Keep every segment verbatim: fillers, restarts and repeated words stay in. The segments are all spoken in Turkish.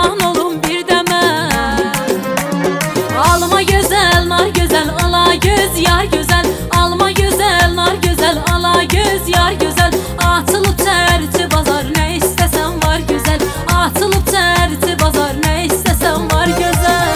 kurban olum bir deme. Alma güzel, nar güzel, ala göz yar güzel. Alma güzel, nar güzel, ala göz yar güzel. Atılıp terti bazar, ne istesen var güzel. Atılıp terti bazar, ne istesen var güzel.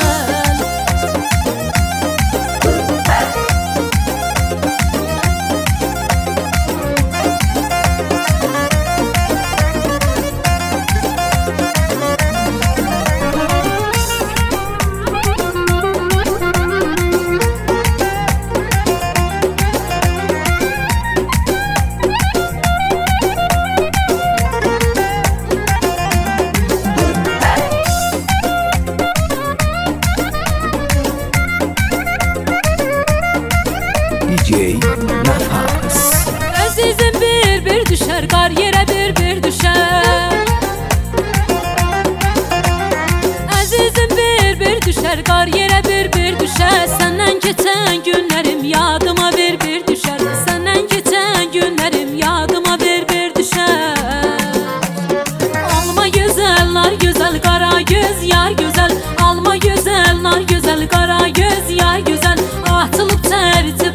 D J Nafas. Azizim bir bir düşer, kar yere bir bir düşer. Azizim bir bir düşer, kar yere bir bir düşer. Senden geçen günlerim yadıma bir bir düşer. Senden geçen günlerim yadıma bir bir düşer. Alma güzel, nar güzel, kara göz yar güzel. Alma güzel, nar güzel, kara göz yar güzel. Atılıp terti